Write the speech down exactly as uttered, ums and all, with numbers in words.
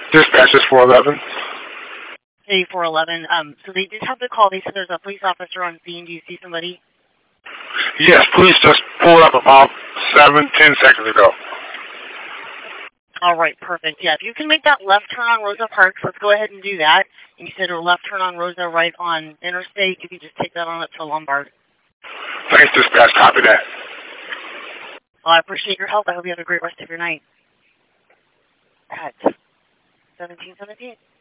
Dispatch is four eleven. Hey, four eleven. Um, so they did have to call. They said there's a police officer on scene. Do you see somebody? Yes, police just pulled up about seven, ten seconds ago. All right, perfect. Yeah, if you can make that left turn on Rosa Parks, let's go ahead and do that. And you said a left turn on Rosa, right on Interstate. You can just take that on up to Lombard. Thanks, Dispatch. Copy that. Well, I appreciate your help. I hope you have a great rest of your night. At seventeen seventeen.